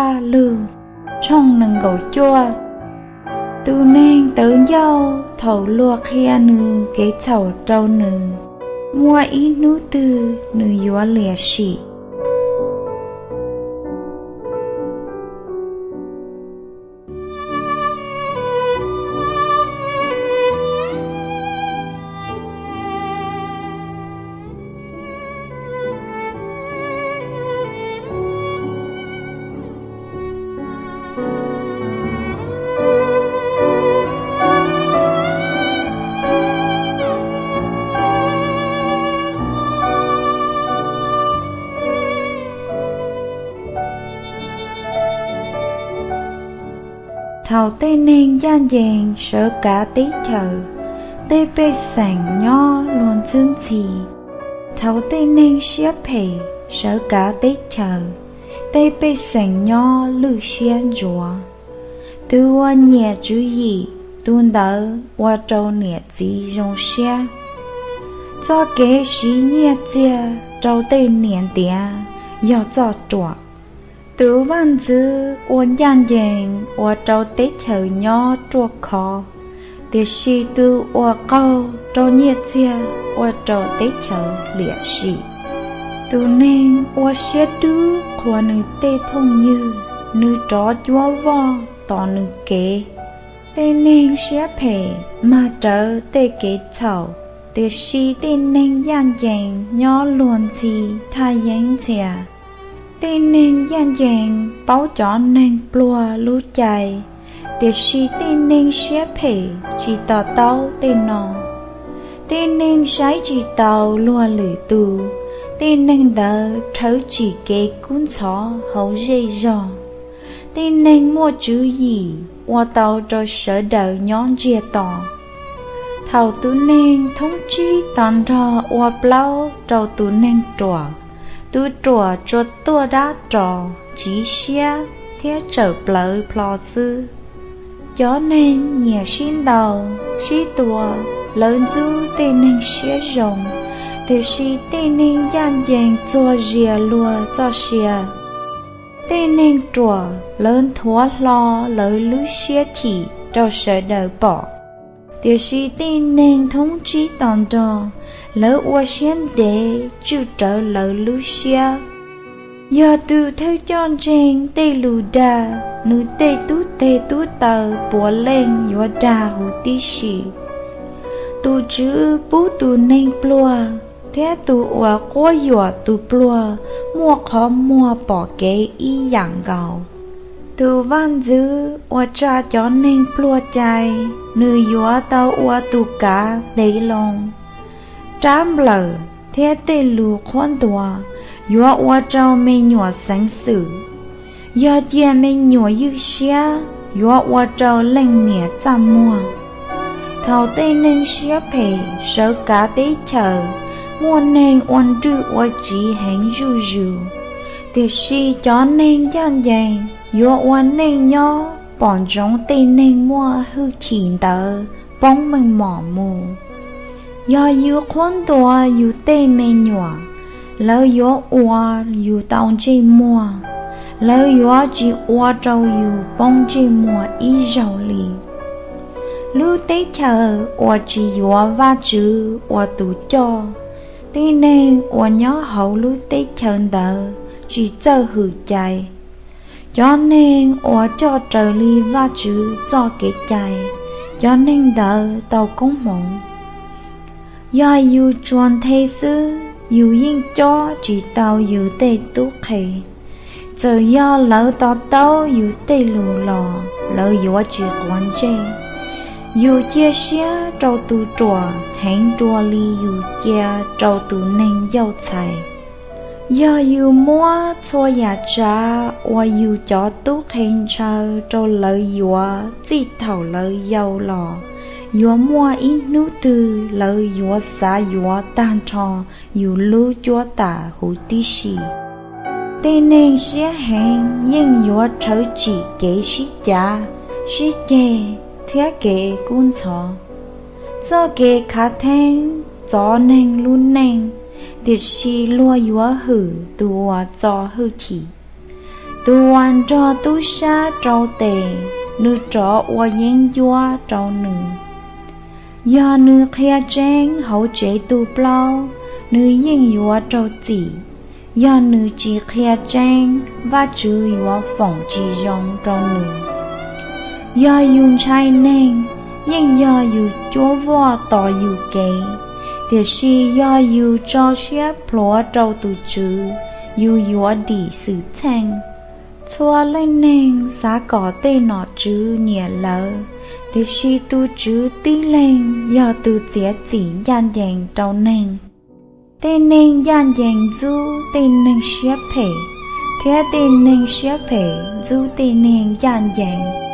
ra lư trong nâng gấu chua tu nên tới nhau thầu luộc kia nữ cái chầu trâu nữ mua ít nữ tư nữ yếu lìa xỉ thầu tây nên gian dàng sợ cả tí chờ tây bê sành nho luôn chương trì thầu tây nên xếp hề sợ cả tí chờ tây bê sành nho lư xiên rùa tư hoa nhẹ chú ý tuôn đỡ hoa trâu nhẹ gì rong xe cho kế sĩ nhẹ chia trâu tây niệm tía do cho trọ tứ văn dư uốn gian dàng hoa trâu tết chờ nho chua khó tiết sĩ tư hoa câu trâu nhiệt chia hoa trâu tết chờ lịa sĩ từ nên hoa xe đứa khoa nữ tê thông như nữ tró chúa vo tỏ nữ kế tê nên xe phê mà trở tê kế chậu tiết sĩ tê nên gian dàng nho luôn chi thay dáng chè tê nên gian dàng báo cho nên plua lú chạy tiết sĩ tê nên xếp hề chỉ tỏ tao tê nọ tê nên sái chỉ tàu lua lử tù tê nên đỡ thấu chỉ kế cuốn chó hấu dây dò tê nên mua chữ gì hoa tàu cho sở đời nhón chia tỏ thầu tứ nên thống chí tòn ra hoa plau trâu tứ nên trò tứ trò cho tua đá trò chỉ xe thế trở plỡ plò sư cho nên nhà xin đầu xí tua lớn du tê nên xe rồng tê xí tê nên gian dàng cho rìa lùa cho xe tê nên trò lớn thua lo lời lú xe chỉ trâu sở đời bỏ tê xí tê nên thống chí tòn trò lỡ ua xén để chịu trở lỡ lú xe giờ từ theo chọn chênh tê lù đà nữ tê tú tờ bùa lên yếu đà hù tí xì tu chữ bú tu nên plua thế tu ua quá yếu tu plua mua khó mua bỏ kế y dạng gạo tu văn dư ua cha cho nên plua chạy nữ yếu tao ua tu cá đầy lòng trám lờ thế tê lù khoan tùa yếu ua trao mê nhua sánh sử yếu chia mê nhua dư xe yếu ua trao lên nẻ chăm mua thầu tê nên xếp hề sở cả tế chờ mua nên oan trư ua chỉ hẹn ru ru tiết sĩ cho nên gian dàng yếu oan nên nhỏ bọn giống tê nên mua hư chỉnh tờ bóng mình mỏ mù do yếu khoan tùa yếu tê mê nhua lỡ yếu ua yếu tàu chê mua lỡ yếu chỉ ua trâu yếu bóng chê mua ý rau lì lưu tế chờ ua chỉ yếu va chữ ua tù cho thế nên ua nhó hậu lưu tế chờ đỡ chỉ chờ hử chạy cho nên ua cho trở ly va chữ cho cái chạy cho nên đỡ tàu công mộng do yếu chuẩn thế sư yếu yên cho chỉ tàu yếu tê tú khề giờ do lỡ tỏ tàu yếu tê lù lò lỡ yếu chỉ quan chê yếu chia sẻ trâu tù trò hẹn trò ly yếu chia trâu tù nên dâu chạy do yếu mua cho nhà trả và yếu cho tú khen chờ trâu lỡ yếu chỉ thầu lỡ dâu lò yếu mua ít nữ tư lỡ yếu xa yếu tan trò yếu lưu chúa tả hữu tí xì tê nên sẽ hẹn nhưng yếu trở chỉ kế sĩ cha sĩ chê thế kế cuốn chó cho kế khá thêm cho nên luôn nên tiết sĩ lua yếu hử tùa cho hư chỉ tuan cho tu sa trâu tề nữ trọ oa yên doa trâu nữ do nữ khía trang hậu chế tu plau nữ yên doa trâu chỉ do nữ chỉ khía trang và chữ doa phỏng chỉ rong trâu nữ do yun trai neng yên do yu chúa vua tỏ yu kế thì si do yu cho xếp plua trâu tu chữ yu doa đi sự thanh chua lên neng xá có tên nọ chữ nhẹ lỡ thì si tu chữ tí lên do tu chế chỉ gian dàng trâu neng tên neng gian dàng du tên neng xếp phê thế tên neng xếp phê du tên neng gian dàng